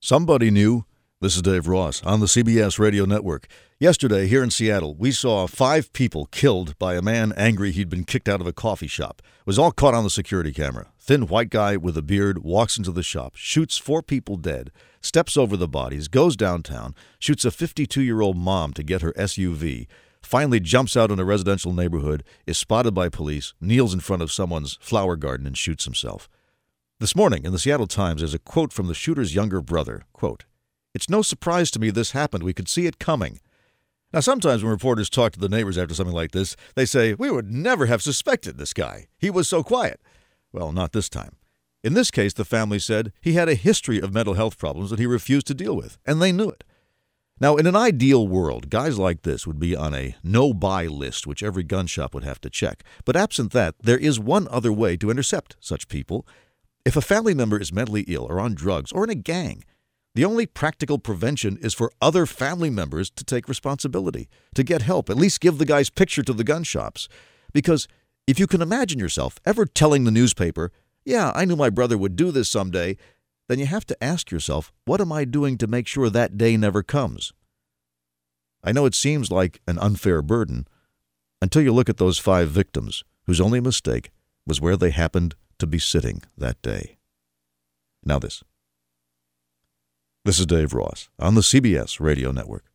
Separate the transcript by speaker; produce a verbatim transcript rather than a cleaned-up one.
Speaker 1: Somebody knew. This is Dave Ross on the C B S Radio Network. Yesterday, here in Seattle, we saw five people killed by a man angry he'd been kicked out of a coffee shop. It was all caught on the security camera. Thin white guy with a beard walks into the shop, shoots four people dead, steps over the bodies, goes downtown, shoots a fifty-two-year-old mom to get her S U V, finally jumps out in a residential neighborhood, is spotted by police, kneels in front of someone's flower garden, and shoots himself. This morning in the Seattle Times, there's a quote from the shooter's younger brother. Quote, "It's no surprise to me this happened. We could see it coming." Now, sometimes when reporters talk to the neighbors after something like this, they say, "We would never have suspected this guy. He was so quiet." Well, not this time. In this case, the family said he had a history of mental health problems that he refused to deal with, and they knew it. Now, in an ideal world, guys like this would be on a no-buy list, which every gun shop would have to check. But absent that, there is one other way to intercept such people. If a family member is mentally ill or on drugs or in a gang, the only practical prevention is for other family members to take responsibility, to get help, at least give the guy's picture to the gun shops. Because if you can imagine yourself ever telling the newspaper, "Yeah, I knew my brother would do this someday," then you have to ask yourself, what am I doing to make sure that day never comes? I know it seems like an unfair burden until you look at those five victims whose only mistake was where they happened to be sitting that day. Now this. This is Dave Ross on the C B S Radio Network.